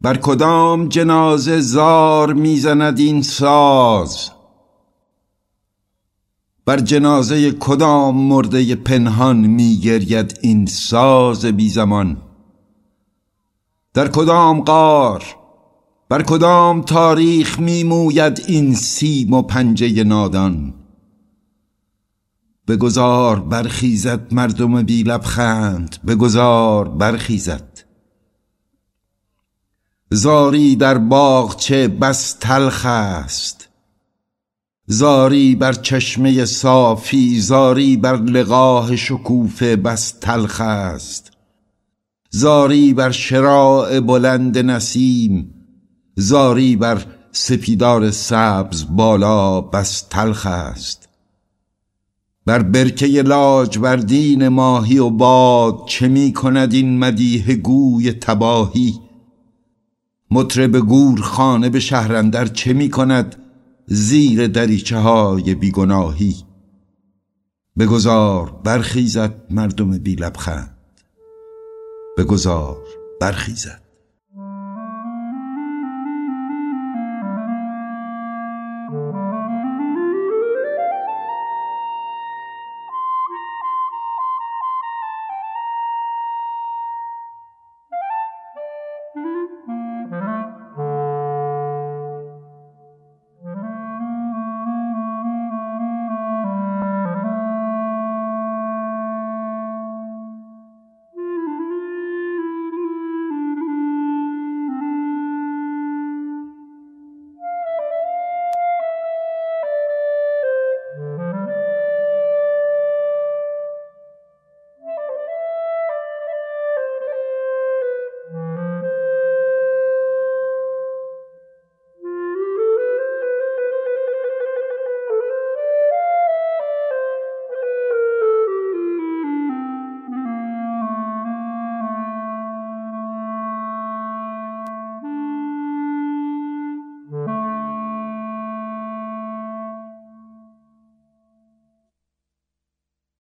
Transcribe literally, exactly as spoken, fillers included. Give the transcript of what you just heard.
بر کدام جنازه زار میزند این ساز؟ بر جنازه کدام مرده پنهان میگرید این ساز بی زمان؟ در کدام غار، بر کدام تاریخ میموید این سیم و پنجه نادان؟ بگذار برخیزد مردم بی لبخند، بگذار برخیزد. زاری در باغچه بس تلخ است، زاری بر چشمه صافی، زاری بر لقاح شکوفه بس تلخ است. زاری بر شراع بلند نسیم، زاری بر سپیدار سبز بالا بس تلخ است. بر برکه لاجوردین ماهی و باد چه می کند این مدیح گوی تباهی؟ مطرب گورخانه به شهر اندر چه می کند زیر دریچه های بیگناهی؟ بگذار برخیزد مردم بی لبخند، بگذار برخیزد.